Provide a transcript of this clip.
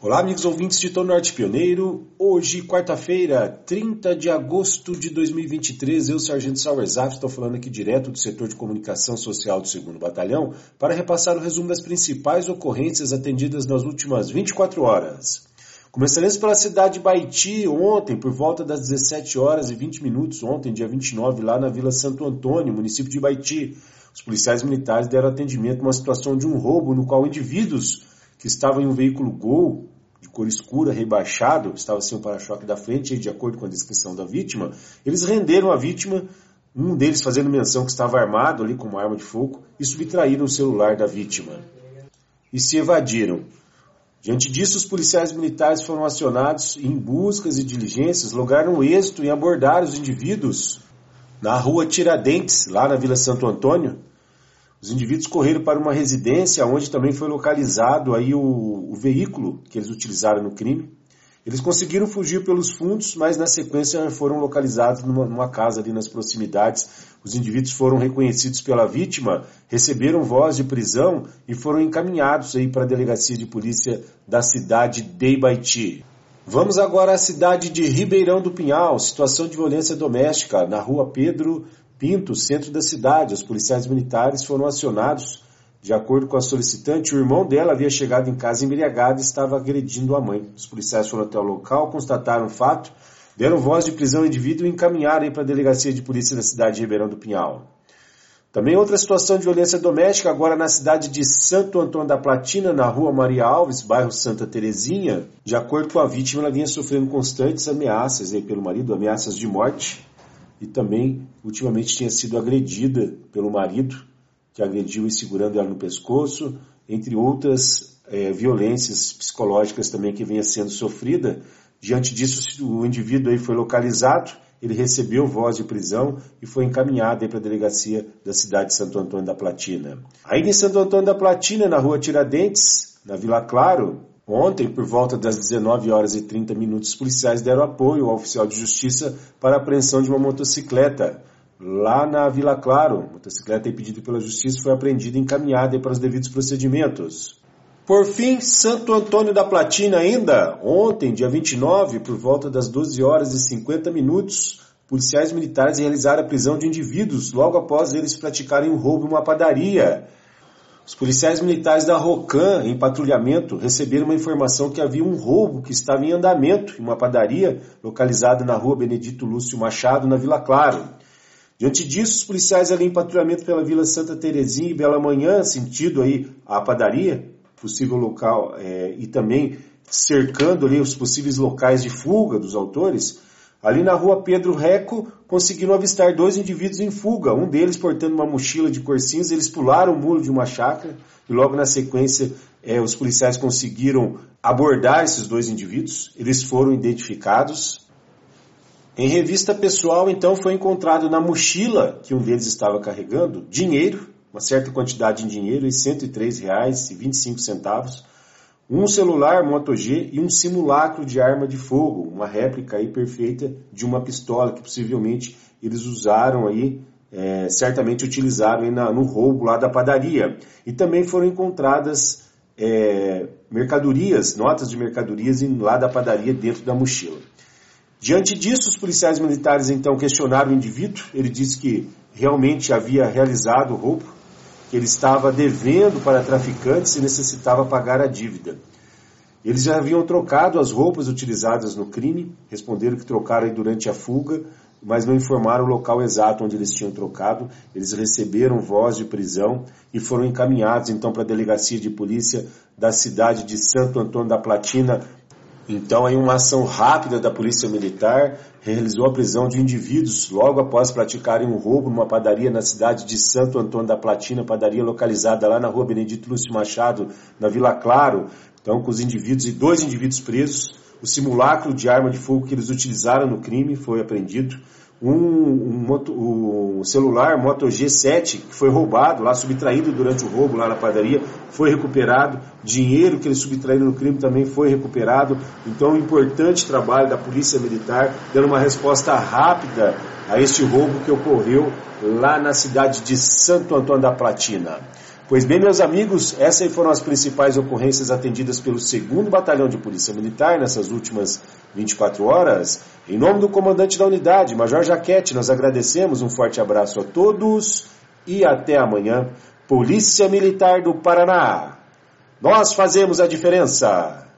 Olá, amigos ouvintes de Tom Norte Pioneiro. Hoje, quarta-feira, 30 de agosto de 2023, eu, Sargento Sauer Zaf, estou falando aqui direto do setor de comunicação social do 2º Batalhão para repassar o resumo das principais ocorrências atendidas nas últimas 24 horas. Começaremos pela cidade de Baiti, ontem, por volta das 17 horas e 20 minutos, ontem, dia 29, lá na Vila Santo Antônio, município de Baiti. Os policiais militares deram atendimento a uma situação de um roubo no qual indivíduos que estavam em um veículo Gol, de cor escura, rebaixado, estava sem o para-choque da frente, e de acordo com a descrição da vítima, eles renderam a vítima, um deles fazendo menção que estava armado ali com uma arma de fogo, e subtraíram o celular da vítima. E se evadiram. Diante disso, os policiais militares foram acionados em buscas e diligências, lograram êxito em abordar os indivíduos na rua Tiradentes, lá na Vila Santo Antônio. Os indivíduos correram para uma residência onde também foi localizado aí o veículo que eles utilizaram no crime. Eles conseguiram fugir pelos fundos, mas na sequência foram localizados numa casa ali nas proximidades. Os indivíduos foram reconhecidos pela vítima, receberam voz de prisão e foram encaminhados aí para a delegacia de polícia da cidade de Ibaiti. Vamos agora à cidade de Ribeirão do Pinhal, situação de violência doméstica na rua Pedro Pinto, centro da cidade. Os policiais militares foram acionados. De acordo com a solicitante, o irmão dela havia chegado em casa embriagado e estava agredindo a mãe. Os policiais foram até o local, constataram o fato, deram voz de prisão ao indivíduo e encaminharam para a delegacia de polícia da cidade de Ribeirão do Pinhal. Também outra situação de violência doméstica, agora na cidade de Santo Antônio da Platina, na rua Maria Alves, bairro Santa Terezinha. De acordo com a vítima, ela vinha sofrendo constantes ameaças pelo marido, ameaças de morte. E também, ultimamente, tinha sido agredida pelo marido, que agrediu e segurando ela no pescoço, entre outras violências psicológicas também que vinha sendo sofrida. Diante disso, o indivíduo aí foi localizado, ele recebeu voz de prisão e foi encaminhado para a delegacia da cidade de Santo Antônio da Platina. Ainda em Santo Antônio da Platina, na rua Tiradentes, na Vila Claro, ontem, por volta das 19 horas e 30 minutos, os policiais deram apoio ao oficial de justiça para a apreensão de uma motocicleta lá na Vila Claro. A motocicleta pedida pela justiça foi apreendida e encaminhada para os devidos procedimentos. Por fim, Santo Antônio da Platina ainda, ontem, dia 29, por volta das 12 horas e 50 minutos, policiais militares realizaram a prisão de indivíduos logo após eles praticarem um roubo em uma padaria. Os policiais militares da Rocan, em patrulhamento, receberam uma informação que havia um roubo que estava em andamento em uma padaria localizada na rua Benedito Lúcio Machado, na Vila Claro. Diante disso, os policiais ali em patrulhamento pela Vila Santa Terezinha e Bela Manhã, sentido aí a padaria, possível local, e também cercando ali os possíveis locais de fuga dos autores, ali na rua Pedro Reco, conseguiram avistar 2 indivíduos em fuga, um deles portando uma mochila de cor cinza. Eles pularam o muro de uma chácara e logo na sequência os policiais conseguiram abordar esses 2 indivíduos. Eles foram identificados. Em revista pessoal, então, foi encontrado na mochila que um deles estava carregando dinheiro, uma certa quantidade em dinheiro, R$ 103,25, um celular Moto G e um simulacro de arma de fogo, uma réplica aí perfeita de uma pistola que possivelmente eles usaram aí, certamente utilizaram aí no roubo lá da padaria. E também foram encontradas mercadorias, notas de mercadorias lá da padaria dentro da mochila. Diante disso, os policiais militares então questionaram o indivíduo. Ele disse que realmente havia realizado o roubo, que ele estava devendo para traficantes e necessitava pagar a dívida. Eles já haviam trocado as roupas utilizadas no crime, responderam que trocaram aí durante a fuga, mas não informaram o local exato onde eles tinham trocado. Eles receberam voz de prisão e foram encaminhados então para a delegacia de polícia da cidade de Santo Antônio da Platina. Então, aí uma ação rápida da Polícia Militar realizou a prisão de indivíduos logo após praticarem um roubo numa padaria na cidade de Santo Antônio da Platina, padaria localizada lá na rua Benedito Lúcio Machado, na Vila Claro. Então, com os indivíduos e 2 indivíduos presos, o simulacro de arma de fogo que eles utilizaram no crime foi apreendido. Um celular Moto G7 que foi roubado, lá subtraído durante o roubo lá na padaria, foi recuperado. Dinheiro que eles subtraíram no crime também foi recuperado. Então, um importante trabalho da Polícia Militar, dando uma resposta rápida a este roubo que ocorreu lá na cidade de Santo Antônio da Platina. Pois bem, meus amigos, essas foram as principais ocorrências atendidas pelo 2º Batalhão de Polícia Militar nessas últimas 24 horas. Em nome do comandante da unidade, Major Jaquete, nós agradecemos, um forte abraço a todos e até amanhã. Polícia Militar do Paraná. Nós fazemos a diferença.